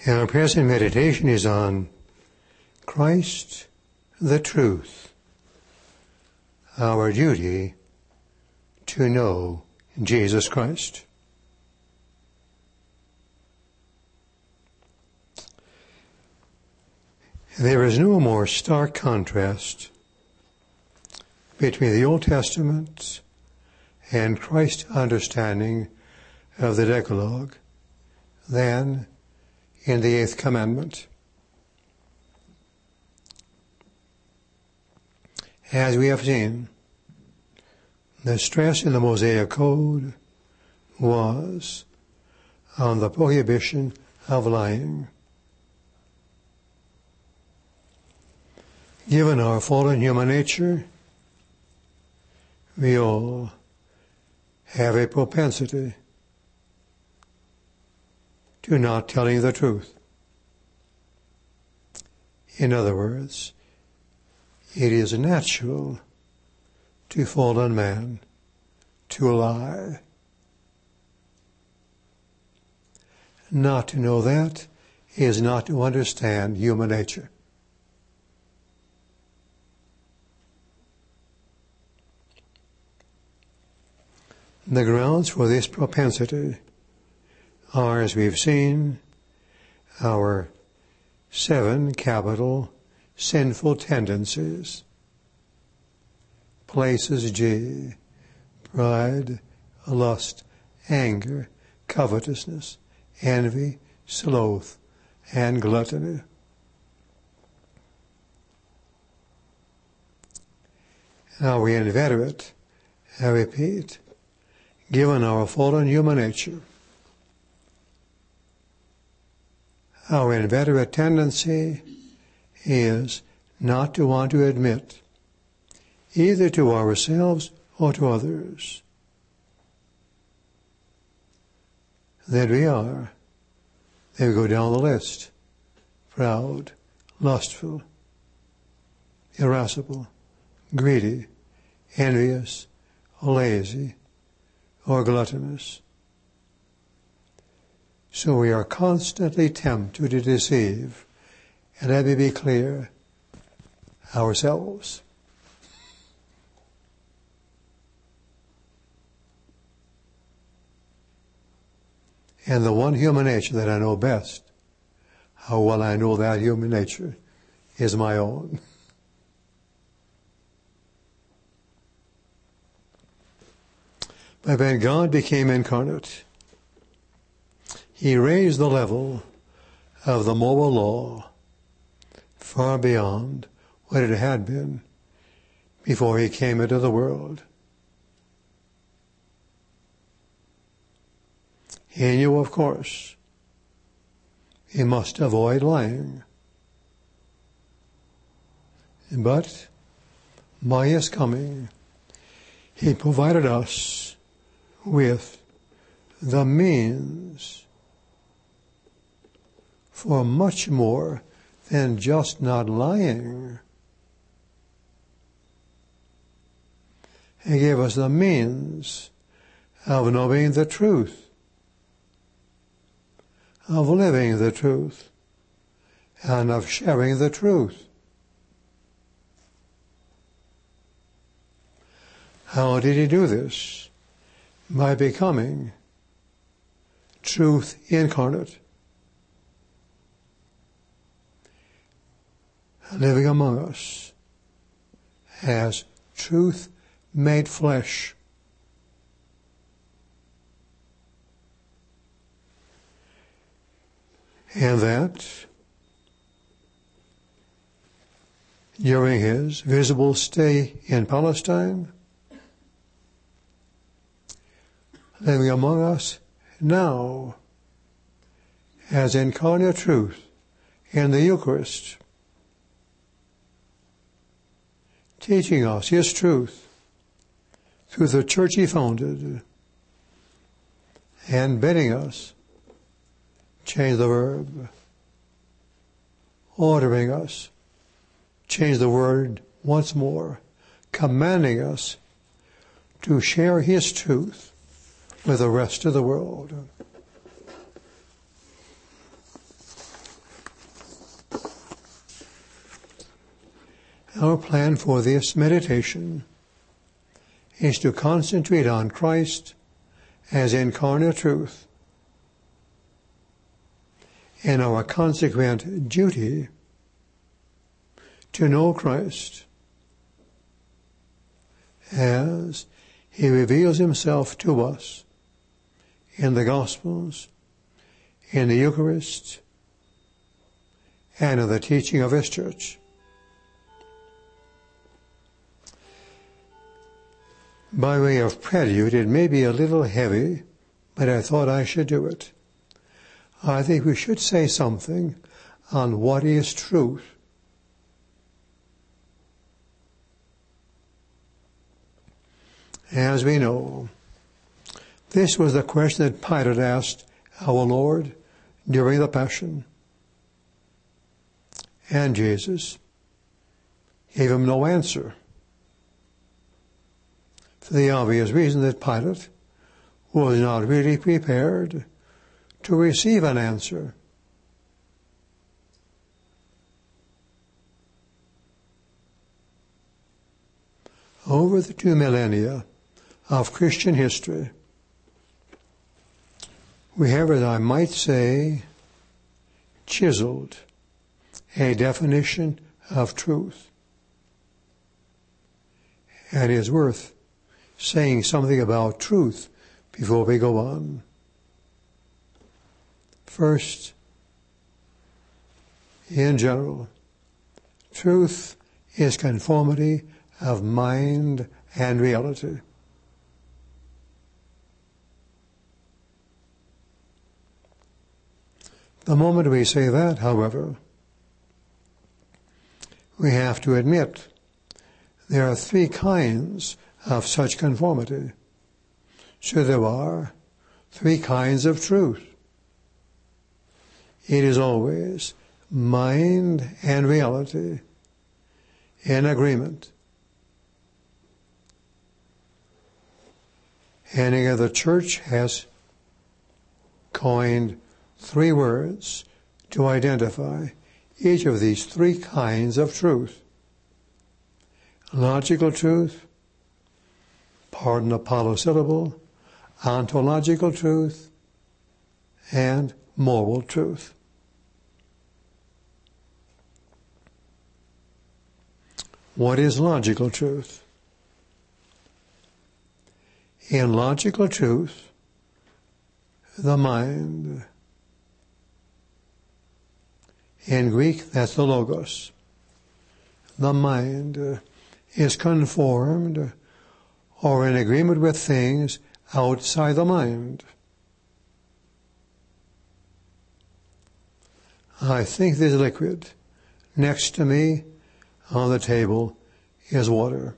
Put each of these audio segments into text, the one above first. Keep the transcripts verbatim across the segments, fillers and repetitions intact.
Our present meditation is on Christ the truth, our duty to know Jesus Christ. There is no more stark contrast between the Old Testament and Christ's understanding of the Decalogue than in the Eighth Commandment. As we have seen, the stress in the Mosaic Code was on the prohibition of lying. Given our fallen human nature, we all have a propensity to not telling the truth. In other words, it is natural to fallen man to lie. Not to know that is not to understand human nature. The grounds for this propensity are, as we've seen, our seven capital sinful tendencies. Places G: pride, lust, anger, covetousness, envy, sloth, and gluttony. Now we inveterate, I repeat, given our fallen human nature, our inveterate tendency is not to want to admit, either to ourselves or to others, that we are, they go down the list, proud, lustful, irascible, greedy, envious, lazy, or gluttonous. So we are constantly tempted to deceive, and let me be clear, ourselves. And the one human nature that I know best, how well I know that human nature, is my own. But when God became incarnate, He raised the level of the moral law far beyond what it had been before He came into the world. He knew, of course, He must avoid lying. But by His coming, He provided us with the means for much more than just not lying. He gave us the means of knowing the truth, of living the truth, and of sharing the truth. How did He do this? By becoming truth incarnate, living among us as truth made flesh. And that during His visible stay in Palestine, living among us now as incarnate truth in the Eucharist, teaching us His truth through the church He founded, and bidding us change the verb, ordering us, change the word once more, commanding us to share His truth with the rest of the world. our plan for this meditation is to concentrate on Christ as incarnate truth, and our consequent duty to know Christ as He reveals Himself to us in the Gospels, in the Eucharist, and in the teaching of His church. By way of prelude, it may be a little heavy, but I thought I should do it. I think we should say something on what is truth. As we know, this was the question that Pilate asked our Lord during the Passion. And Jesus gave him no answer, for the obvious reason that Pilate was not really prepared to receive an answer. Over the two millennia of Christian history, we have, as I might say, chiseled a definition of truth. And it is worth saying something about truth before we go on. First, in general, truth is conformity of mind and reality. The moment we say that, however, we have to admit there are three kinds of such conformity. So there are three kinds of truth. It is always mind and reality in agreement. And again, the Church has coined three words to identify each of these three kinds of truth. Logical truth, pardon the polysyllable, ontological truth, and moral truth. What is logical truth? In logical truth, the mind, in Greek that's the logos, the mind is conformed or in agreement with things outside the mind. I think this liquid next to me on the table is water.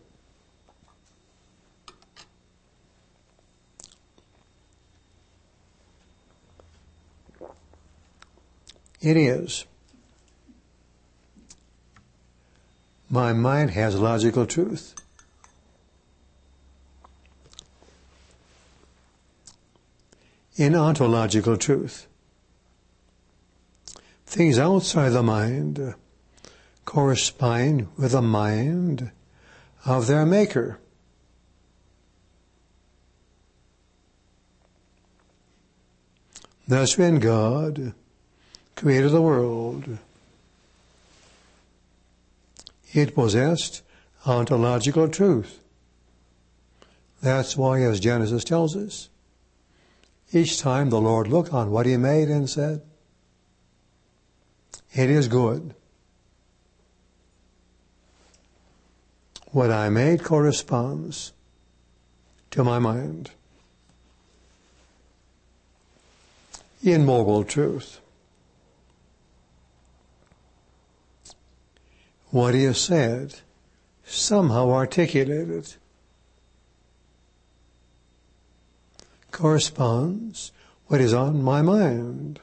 It is. My mind has logical truth. In ontological truth, things outside the mind correspond with the mind of their maker. Thus, when God created the world, it possessed ontological truth. That's why, as Genesis tells us, each time the Lord looked on what He made and said, "It is good." What I made corresponds to my mind. In moral truth, what He has said, somehow articulated, corresponds what is on my mind.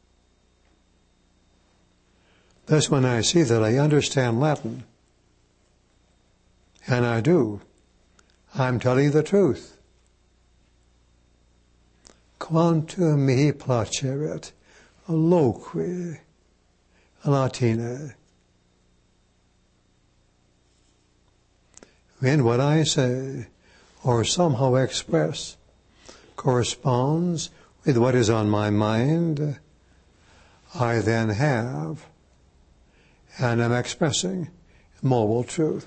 Thus, when I see that I understand Latin, and I do, I'm telling the truth. Quantum mihi placeret loqui Latine. when what I say or somehow express corresponds with what is on my mind, I then have and am expressing moral truth.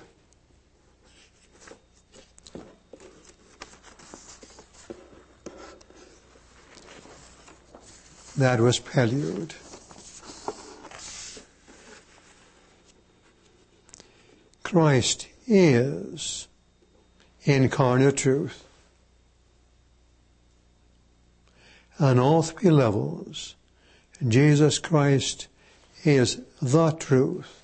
That was prelude. Christ is incarnate truth. On all three levels, Jesus Christ is the truth.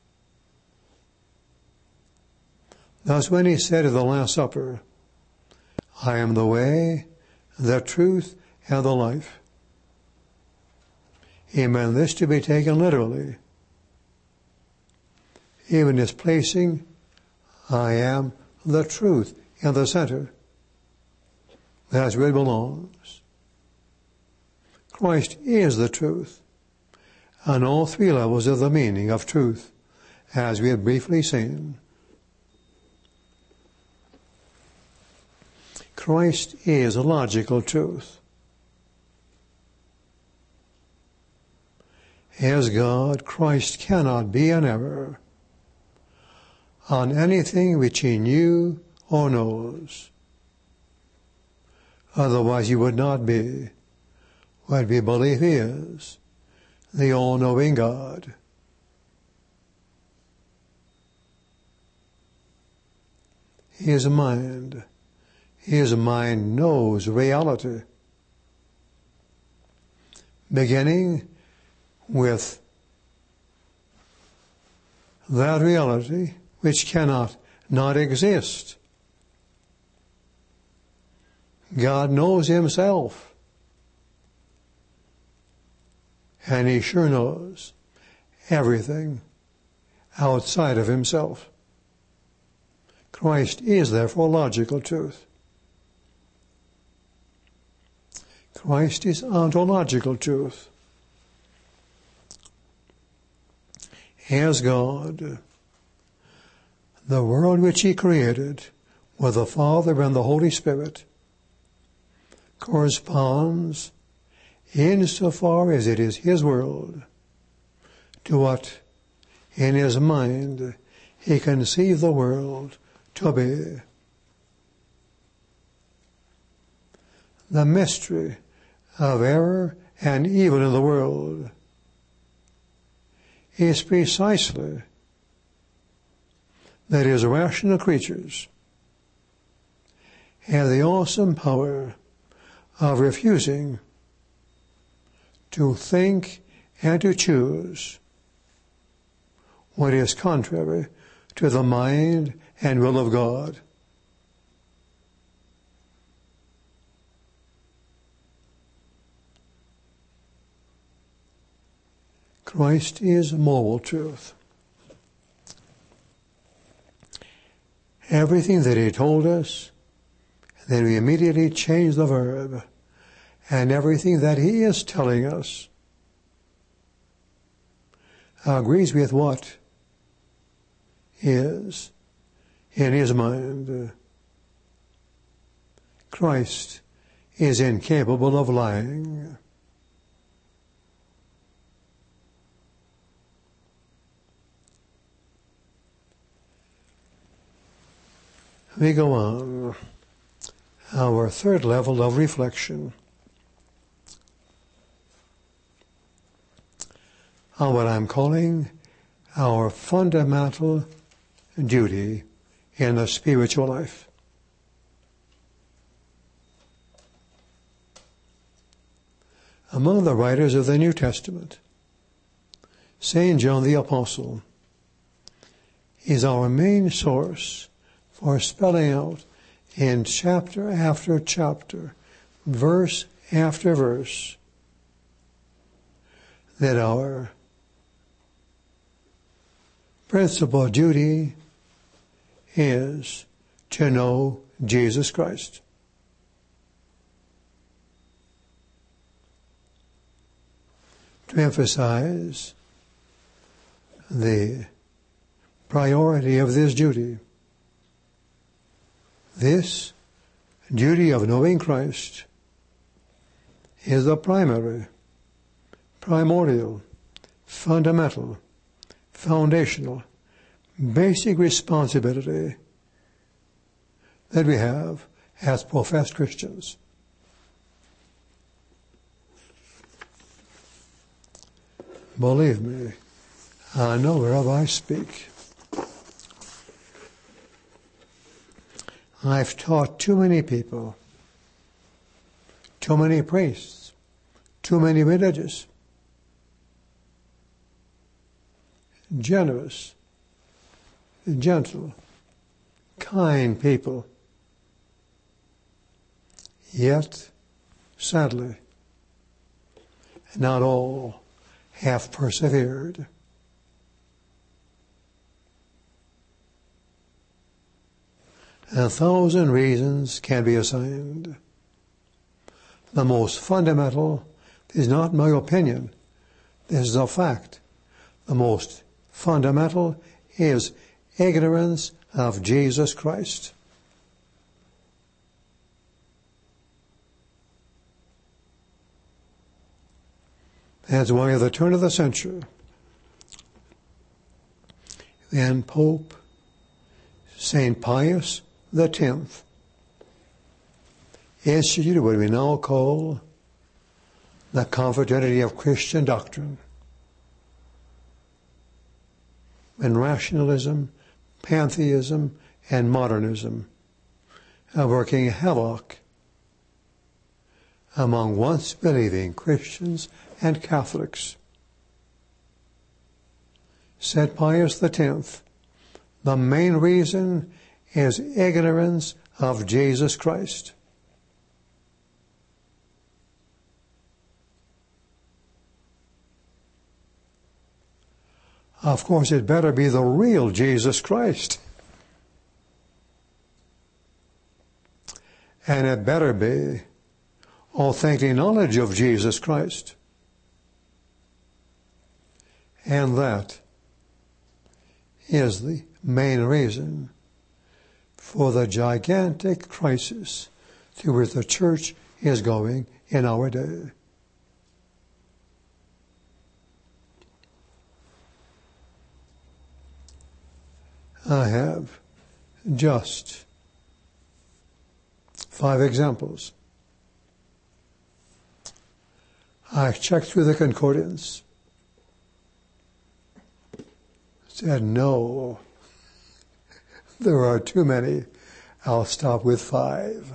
Thus when he said at the Last Supper, I am the way, the truth, and the life, he meant this to be taken literally, even as placing I am the truth in the center. That's where it belongs. Christ is the truth on all three levels of the meaning of truth, as we have briefly seen. Christ is logical truth. As God, Christ cannot be in error on anything which he knew or knows. Otherwise he would not be what we believe he is, the all-knowing God. His mind, his mind knows reality, beginning with that reality which cannot not exist. God knows himself, and he sure knows everything outside of himself. Christ is therefore logical truth. Christ is ontological truth. As God, the world which he created with the Father and the Holy Spirit corresponds, insofar as it is his world, to what in his mind he conceived the world to be. The mystery of error and evil in the world is precisely that his rational creatures have the awesome power of refusing to think and to choose what is contrary to the mind and will of God. Christ is moral truth. Everything that he told us, then we immediately change the verb, and everything that he is telling us agrees with what is in his mind. Christ is incapable of lying. We go on. Our third level of reflection on what I'm calling our fundamental duty in the spiritual life. Among the writers of the New Testament, Saint John the Apostle is our main source for spelling out in chapter after chapter, verse after verse, that our principal duty is to know Jesus Christ. To emphasize the priority of this duty, This duty of knowing Christ is the primary, primordial, fundamental, foundational, basic responsibility that we have as professed Christians. Believe me, I know whereof I speak. I've taught too many people, too many priests, too many religious, generous, gentle, kind people. Yet, sadly, not all have persevered. A thousand reasons can be assigned. The most fundamental is not my opinion. This is a fact. The most fundamental is ignorance of Jesus Christ. That's why at the turn of the century, then Pope Saint Pius the Tenth instituted what we now call the Confraternity of Christian Doctrine. When rationalism, pantheism, and modernism are working havoc among once believing Christians and Catholics. Said Pius the Tenth, the main reason is ignorance of Jesus Christ. Of course, it better be the real Jesus Christ. And it better be authentic knowledge of Jesus Christ. And that is the main reason for the gigantic crisis to which the church is going in our day. I have just five examples. I checked through the concordance. Said, no, there are too many. I'll stop with five.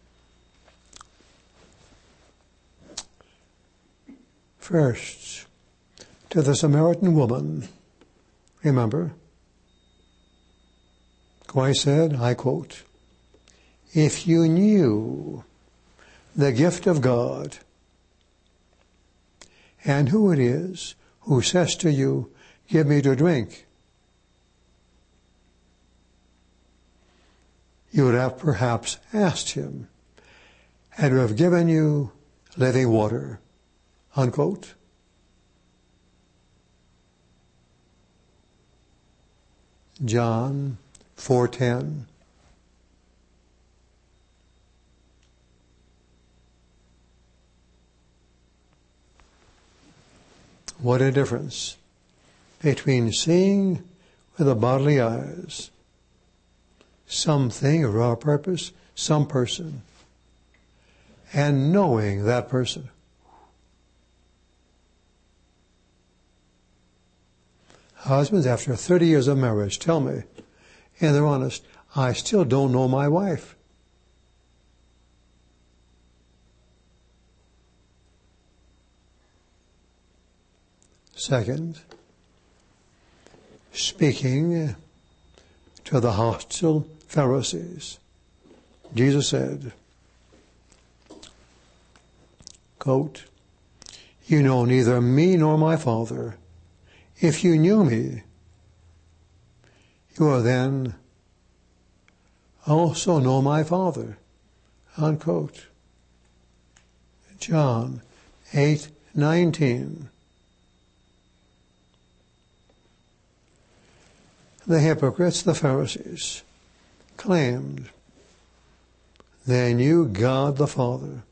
First, to the Samaritan woman, remember, Christ said, I quote, if you knew the gift of God and who it is who says to you, give me to drink, you would have perhaps asked him and would have given you living water, unquote. John four ten. What a difference between seeing with the bodily eyes something of our purpose, some person, and knowing that person. Husbands, after thirty years of marriage, tell me, and they're honest, I still don't know my wife. Second, speaking to the hostile Pharisees, Jesus said, quote, you know neither me nor my Father. If you knew me, you will then also know my Father, unquote. John eight nineteen. The hypocrites, the Pharisees, claimed they knew God the Father.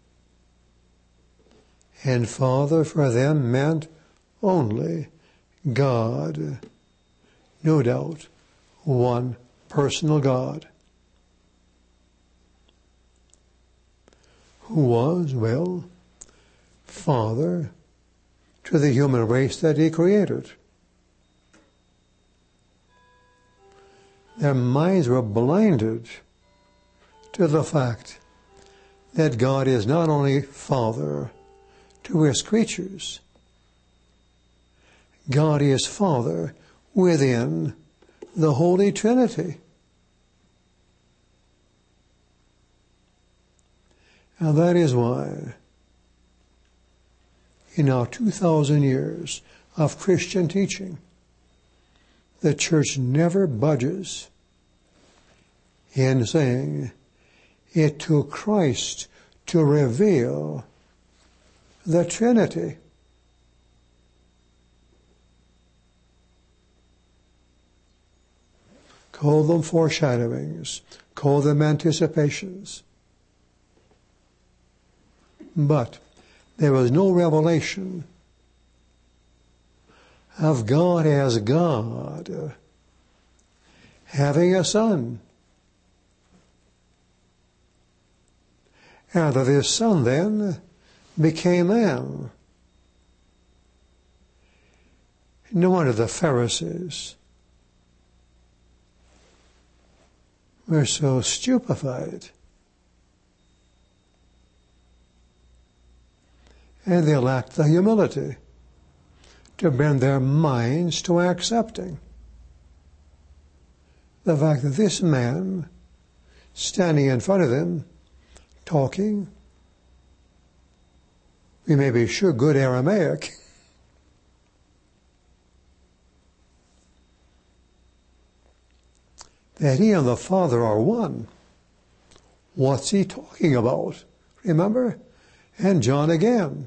And Father for them meant only God. No doubt, one personal God. Who was, well, Father to the human race that He created. Their minds were blinded to the fact that God is not only Father to His creatures, God is Father within the Holy Trinity. And that is why in our two thousand years of Christian teaching, the church never budges in saying it took Christ to reveal the Trinity. Call them foreshadowings, call them anticipations. But there was no revelation of God as God having a Son. And that His Son then became man. No wonder the Pharisees were so stupefied. And they lacked the humility to bend their minds to accepting the fact that this man standing in front of them, talking, we may be sure good Aramaic, that He and the Father are one. What's He talking about? Remember? And John again.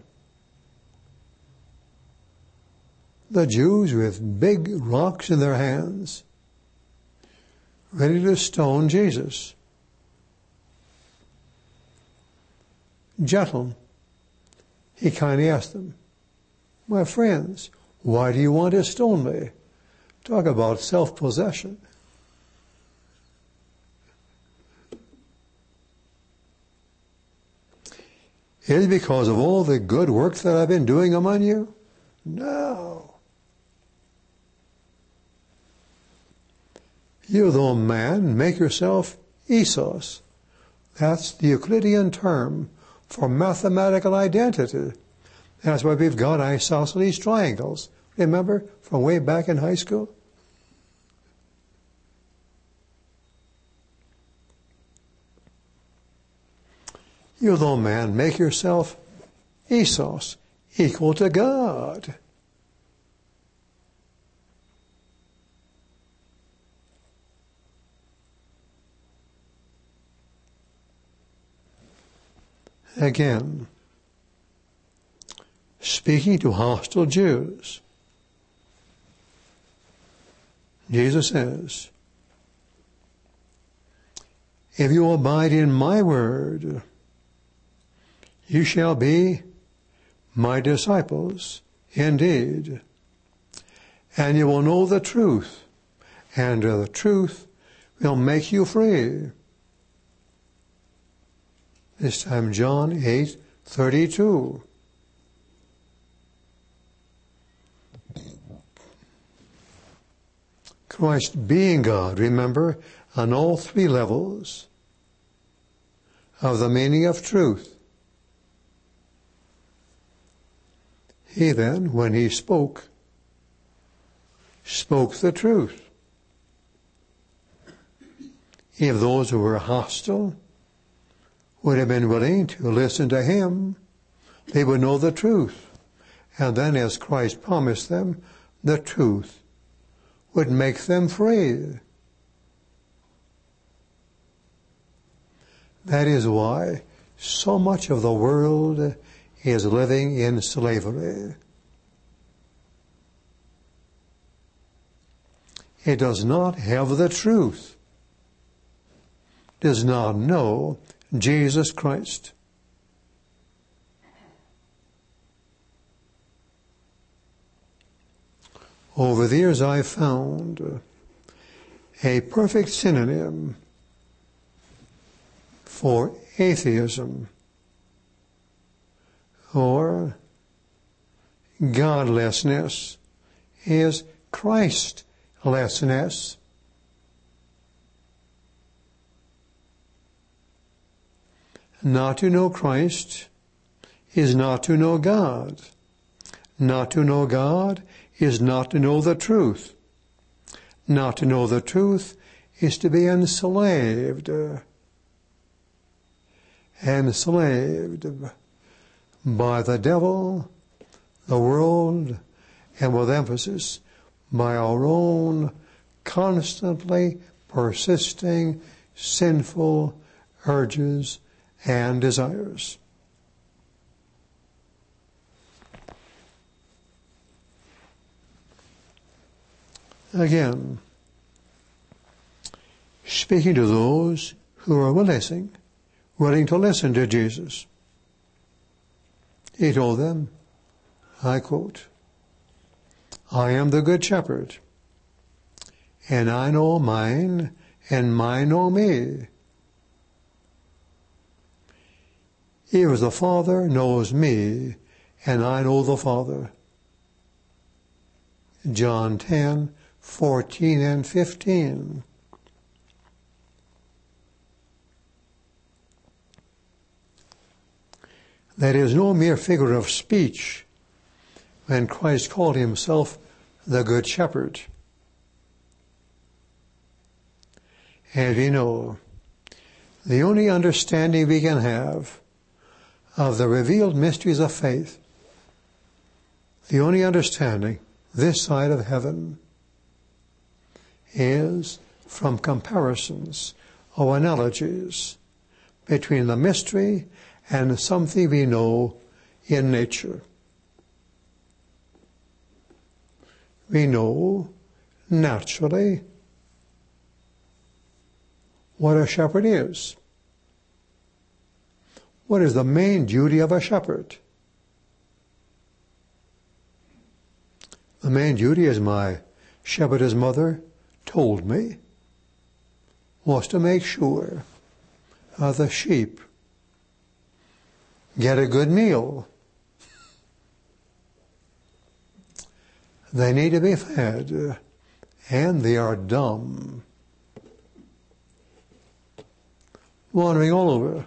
The Jews with big rocks in their hands, ready to stone Jesus. Gentle, He kindly asked them, my friends, why do you want to stone me? Talk about self-possession. Is it because of all the good work that I've been doing among you? No. You, though man, make yourself isos. That's the Euclidean term for mathematical identity. That's why we've got isosceles triangles. Remember from way back in high school? You, though man, make yourself isos, equal to God. Again, speaking to hostile Jews, Jesus says, if you abide in my word, you shall be my disciples indeed, and you will know the truth, and the truth will make you free. This time John eight thirty-two. Christ being God, remember, on all three levels of the meaning of truth. He then, when He spoke, spoke the truth. If those who were hostile would have been willing to listen to Him, they would know the truth. And then, as Christ promised them, the truth would make them free. That is why so much of the world is living in slavery. It does not have the truth, does not know Jesus Christ. Over the years I've found a perfect synonym for atheism or godlessness is Christlessness. Not to know Christ is not to know God. Not to know God is not to know the truth. Not to know the truth is to be enslaved. Enslaved by the devil, the world, and with emphasis, by our own constantly persisting sinful urges and desires. Again, speaking to those who are willing, willing to listen to Jesus, he told them, I quote, I am the good shepherd, and I know mine, and mine know me. Even as the Father knows me, and I know the Father. John ten, fourteen and fifteen. That is no mere figure of speech when Christ called himself the Good Shepherd. And we know the only understanding we can have of the revealed mysteries of faith, the only understanding this side of heaven, is from comparisons or analogies between the mystery and something we know in nature. We know naturally what a shepherd is. What is the main duty of a shepherd? The main duty, as my shepherdess mother told me, was to make sure uh, the sheep get a good meal. They need to be fed, uh, and they are dumb, wandering all over.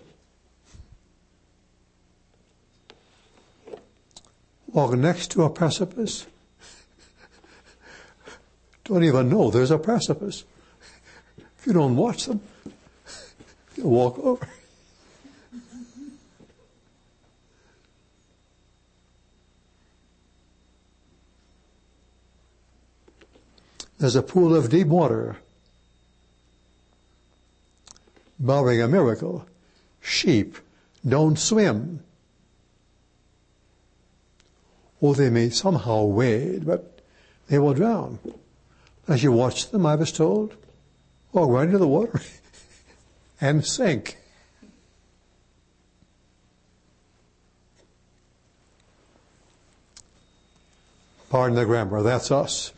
Walk next to a precipice, don't even know there's a precipice. If you don't watch them, you'll walk over. There's a pool of deep water. Barring a miracle, sheep don't swim. Or they may somehow wade, but they will drown. As you watch them, I was told, walk right into the water and sink. Pardon the grammar, that's us.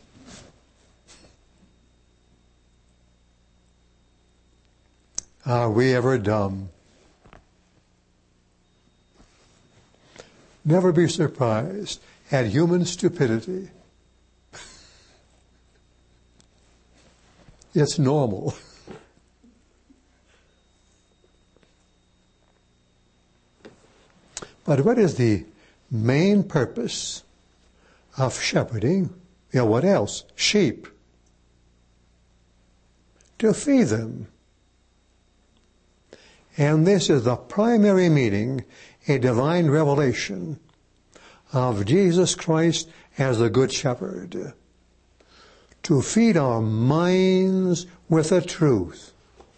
Are we ever dumb? Never be surprised at human stupidity. It's normal. But what is the main purpose of shepherding? You know, what else? Sheep. To feed them. And this is the primary meaning, a divine revelation of Jesus Christ as the Good Shepherd. To feed our minds with the truth.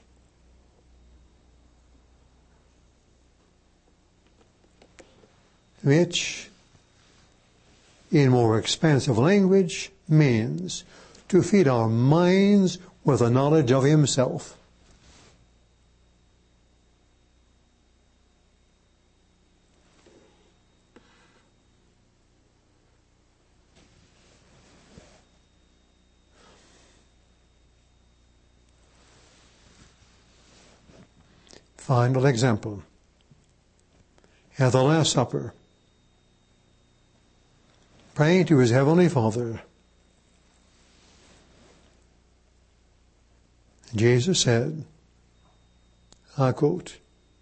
Which, in more expansive language, means to feed our minds with the knowledge of Himself. final example. At the Last Supper, praying to his heavenly Father, Jesus said, I quote,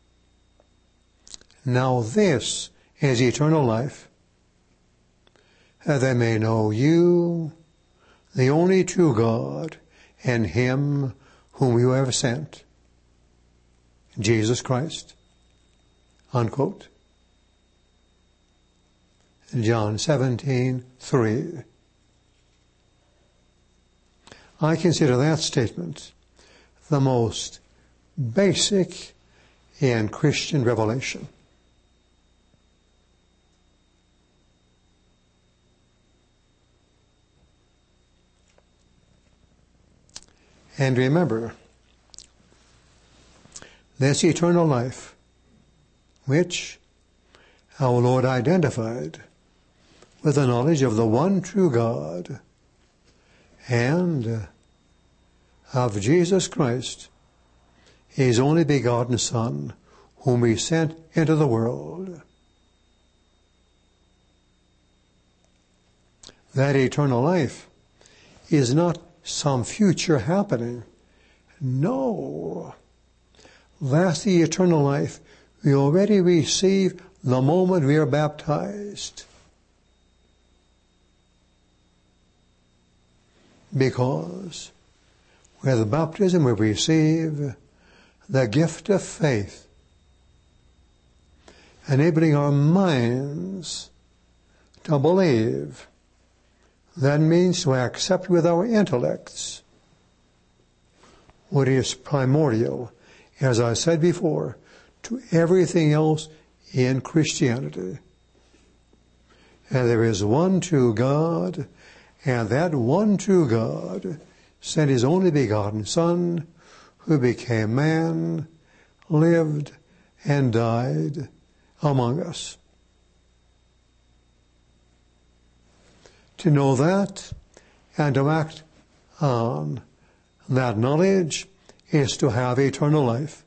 "Now this is eternal life, that they may know you, the only true God, and him whom you have sent, Jesus Christ." Unquote. John seventeen three. I consider that statement the most basic in Christian revelation. And remember, this eternal life, which our Lord identified with the knowledge of the one true God and of Jesus Christ, his only begotten Son, whom he sent into the world. That eternal life is not some future happening. No. That's the eternal life we already receive the moment we are baptized. Because with baptism we receive the gift of faith, enabling our minds to believe. That means to accept with our intellects what is primordial, as I said before, to everything else in Christianity. And there is one true God, and that one true God sent his only begotten Son, who became man, lived, and died among us. To know that and to act on that knowledge is to have eternal life.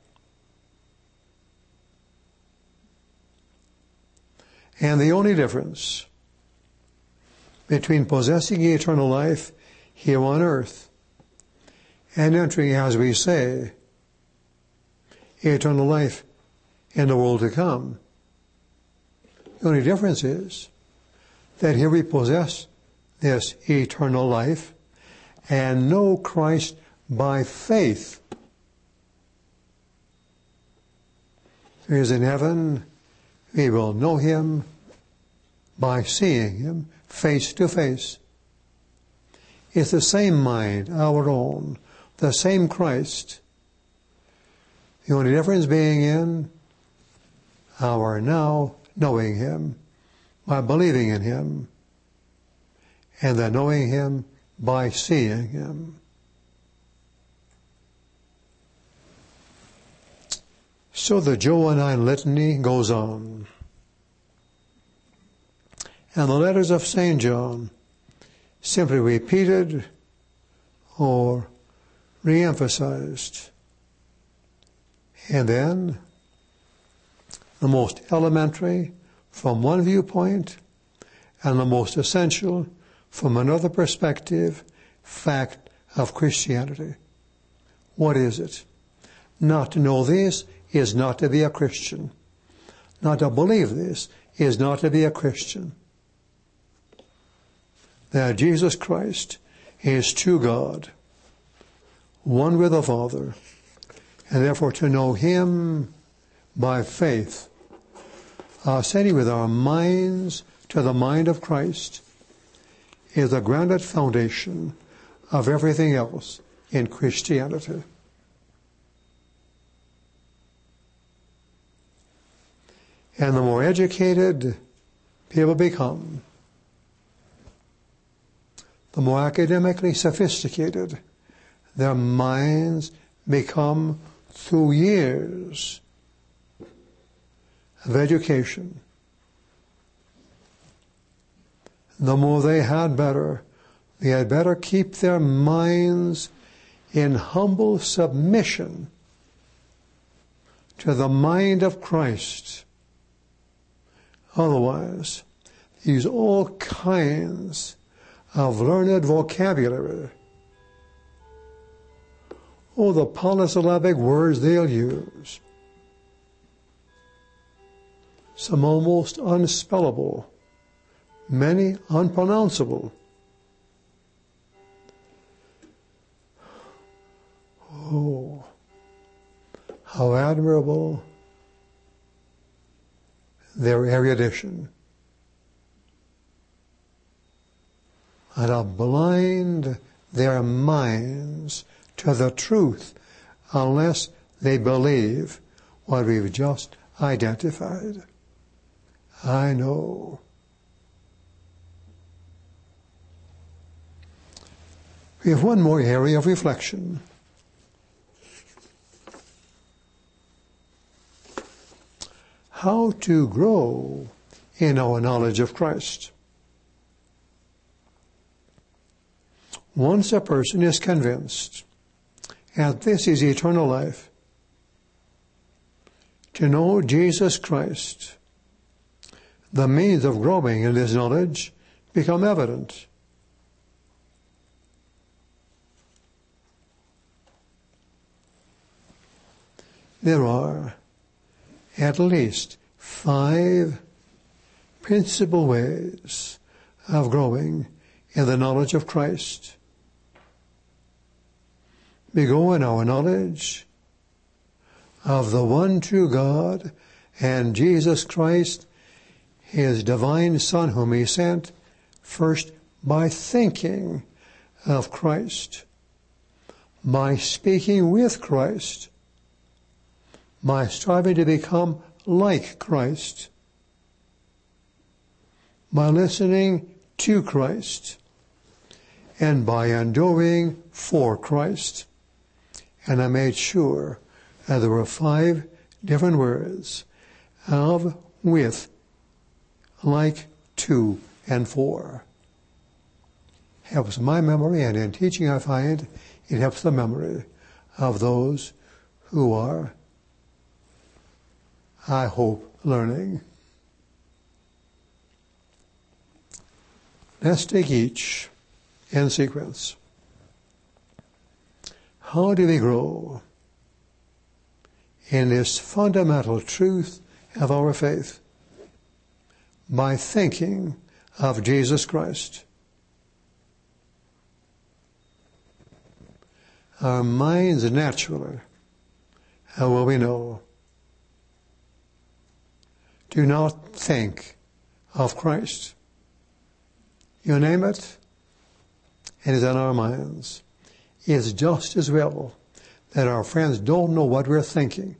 And the only difference between possessing eternal life here on earth and entering, as we say, eternal life in the world to come, the only difference is that here we possess this eternal life and know Christ by faith. He is in heaven. We will know him by seeing him face to face. It's the same mind, our own, the same Christ. The only difference being in our now knowing him by believing in him, and then knowing him by seeing him. So the Johannine litany goes on. And the letters of Saint John simply repeated or re-emphasized. And then the most elementary from one viewpoint and the most essential from another perspective fact of Christianity. What is it? Not to know this is not to be a Christian. Not to believe this is not to be a Christian. That Jesus Christ is true God, one with the Father, and therefore to know him by faith, ascending with our minds to the mind of Christ, is the grounded foundation of everything else in Christianity. And the more educated people become, the more academically sophisticated their minds become through years of education, the more they had better, they had better keep their minds in humble submission to the mind of Christ. Otherwise, use all kinds of learned vocabulary. Oh, the polysyllabic words they'll use. Some almost unspellable, many unpronounceable. Oh, how admirable their erudition. And how blind their minds to the truth unless they believe what we've just identified. I know. We have one more area of reflection. How to grow in our knowledge of Christ. Once a person is convinced, and this is eternal life, to know Jesus Christ, the means of growing in this knowledge become evident. There are at least five principal ways of growing in the knowledge of Christ. We grow in our knowledge of the one true God and Jesus Christ, His divine Son whom He sent, first by thinking of Christ, by speaking with Christ, by striving to become like Christ, by listening to Christ, and by enduring for Christ. And I made sure that there were five different words: of, with, like, to, and for. Helps my memory, and in teaching I find it helps the memory of those who are, I hope, learning. Let's take each in sequence. How do we grow in this fundamental truth of our faith? By thinking of Jesus Christ. Our minds naturally, how will we know? Do not think of Christ. You name it, it is in our minds. It's just as well that our friends don't know what we're thinking.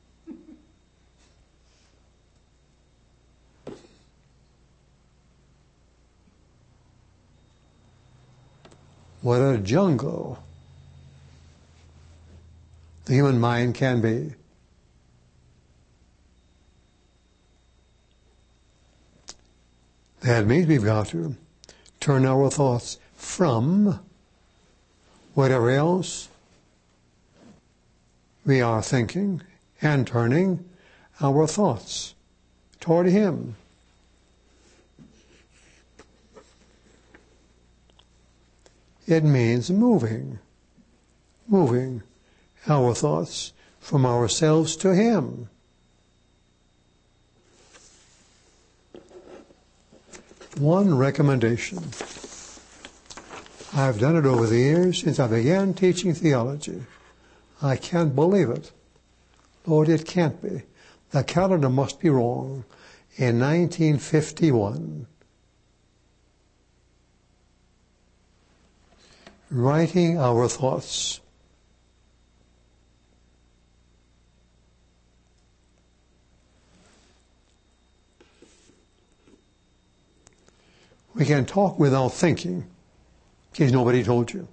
What a jungle the human mind can be. That means we've got to turn our thoughts from whatever else we are thinking and turning our thoughts toward Him. It means moving, moving our thoughts from ourselves to Him. One recommendation. I've done it over the years since I began teaching theology. I can't believe it. Lord, it can't be. The calendar must be wrong. In nineteen fifty-one, writing our thoughts. We can talk without thinking, in case nobody told you.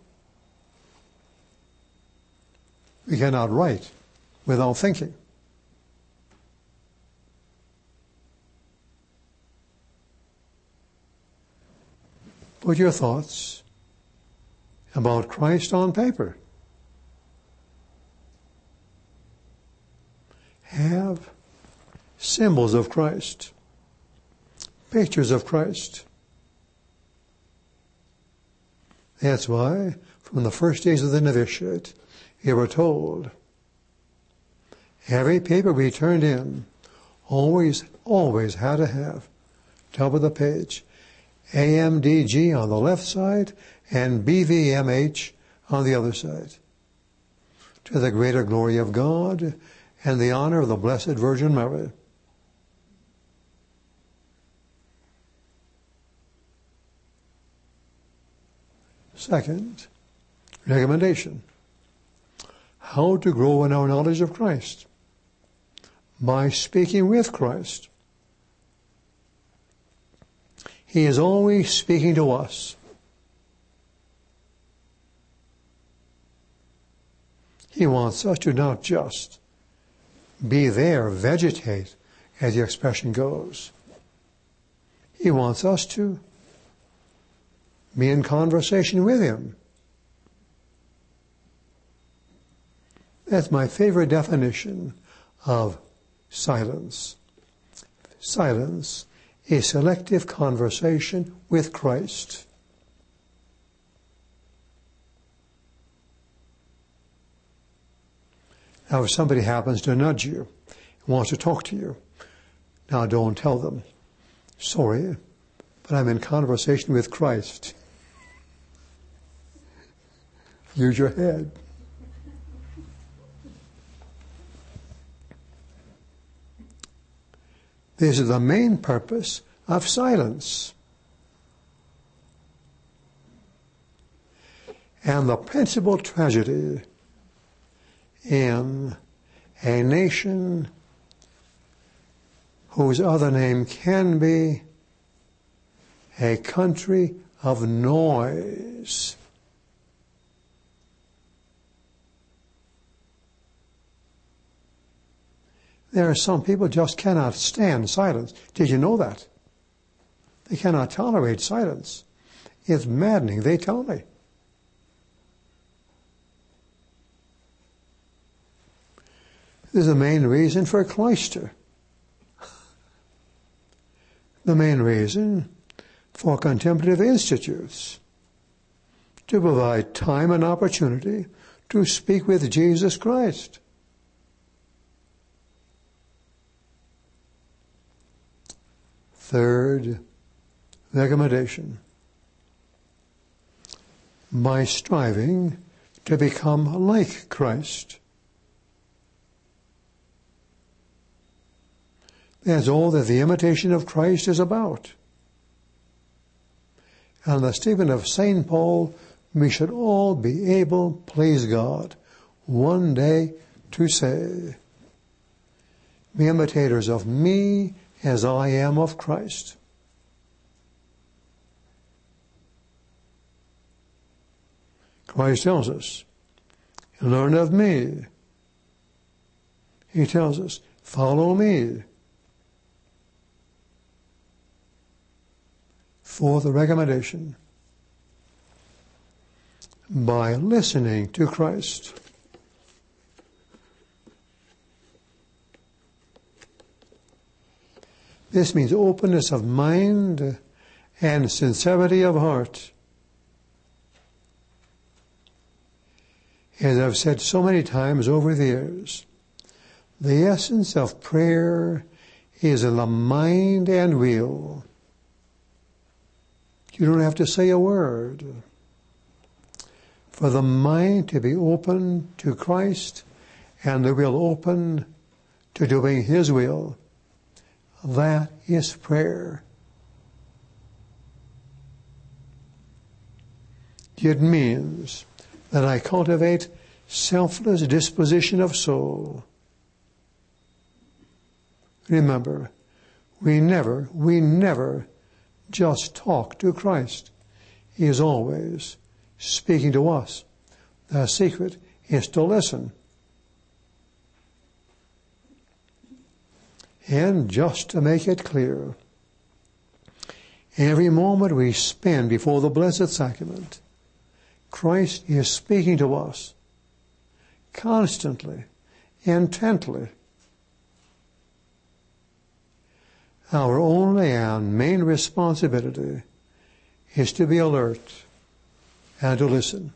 We cannot write without thinking. Put your thoughts about Christ on paper. symbols of Christ, pictures of Christ. That's why, from the first days of the novitiate, we were told, every paper we turned in always, always had to have, top of the page, A M D G on the left side and B V M H on the other side, to the greater glory of God and the honor of the Blessed Virgin Mary. Second, recommendation. How to grow in our knowledge of Christ? By speaking with Christ. He is always speaking to us. He wants us to not just be there, vegetate, as the expression goes. He wants us to be in conversation with Him. That's my favorite definition of silence. Silence is selective conversation with Christ. Now, if somebody happens to nudge you, wants to talk to you, now don't tell them, sorry, but I'm in conversation with Christ. Use your head. This is the main purpose of silence. And the principal tragedy in a nation whose other name can be a country of noise. There are some people just cannot stand silence. Did you know that? They cannot tolerate silence. It's maddening, they tell me. This is the main reason for cloister. The main reason for contemplative institutes, to provide time and opportunity to speak with Jesus Christ. Third recommendation. By striving to become like Christ. That's all that the imitation of Christ is about. And the statement of Saint Paul, we should all be able, please God, one day to say, be imitators of me as I am of Christ. Christ tells us, learn of me. He tells us, follow me. Fourth recommendation, by listening to Christ. This means openness of mind and sincerity of heart. As I've said so many times over the years, the essence of prayer is in the mind and will. You don't have to say a word. For the mind to be open to Christ and the will open to doing His will, that is prayer. It means that I cultivate selfless disposition of soul. Remember, we never, we never just talk to Christ. He is always speaking to us. The secret is to listen. And just to make it clear, every moment we spend before the Blessed Sacrament, Christ is speaking to us constantly, intently. our only and main responsibility is to be alert and to listen.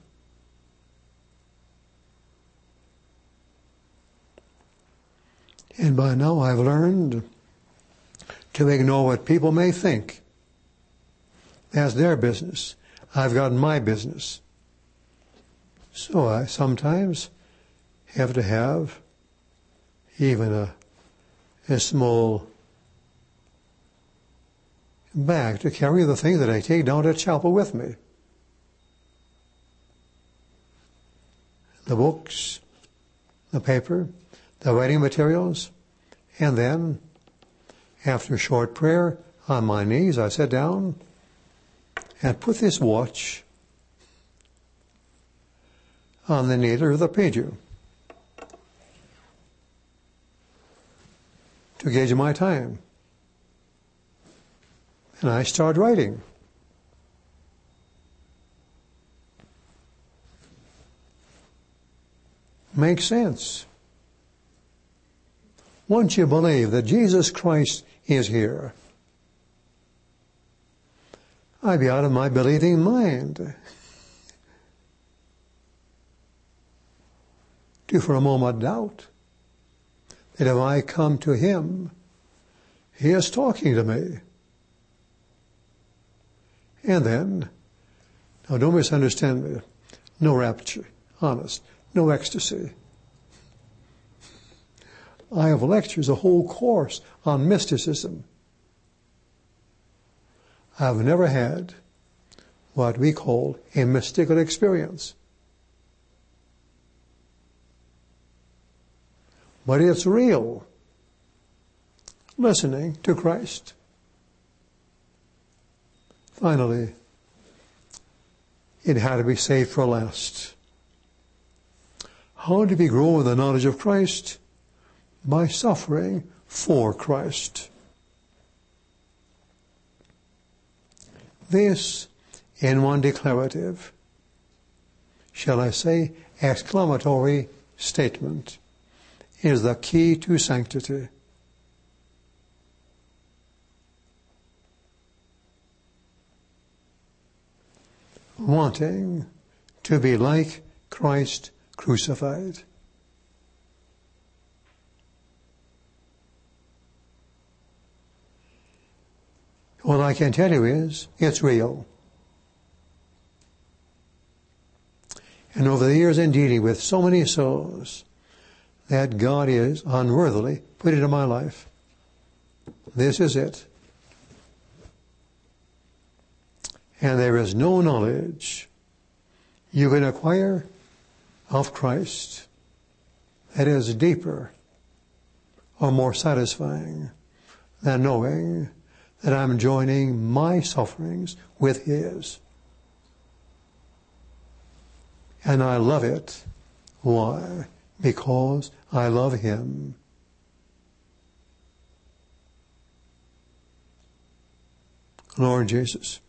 And by now I've learned to ignore what people may think. That's their business. I've got my business. So I sometimes have to have even a, a small bag to carry the things that I take down to chapel with me. The books, the paper, the writing materials, and then, after a short prayer, on my knees, I sit down and put this watch on the needle of the pager to gauge my time. And I start writing. Makes sense. Once you believe that Jesus Christ is here, I'd be out of my believing mind to for a moment doubt that if I come to Him, He is talking to me. And then, now don't misunderstand me, no rapture, honest, no ecstasy. I have lectures, a whole course on mysticism. I've never had what we call a mystical experience. But it's real. Listening to Christ. Finally, it had to be saved for last. How do we grow in the knowledge of Christ? By suffering for Christ. This, in one declarative, shall I say, exclamatory statement, is the key to sanctity. Wanting to be like Christ crucified. All I can tell you is, it's real. And over the years in dealing with so many souls that God is unworthily put into my life, this is it. And there is no knowledge you can acquire of Christ that is deeper or more satisfying than knowing that I'm joining my sufferings with His. And I love it. Why? Because I love Him. Lord Jesus,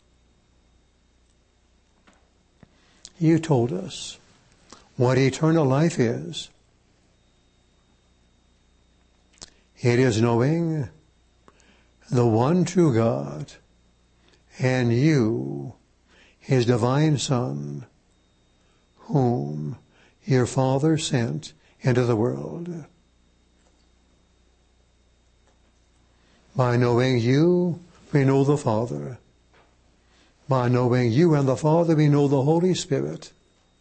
You told us what eternal life is. It is knowing the one true God and You, His divine Son, whom Your Father sent into the world. By knowing You, we know the Father. By knowing You and the Father, we know the Holy Spirit.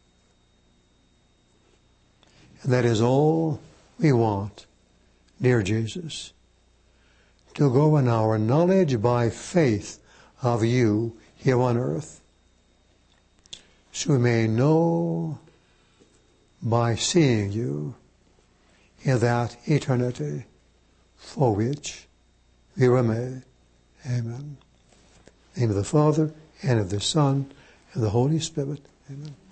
And that is all we want, dear Jesus, to grow in our knowledge by faith of You here on earth, so we may know by seeing You in that eternity for which we were made. Amen. In the name of the Father, and of the Son, and the Holy Spirit. Amen.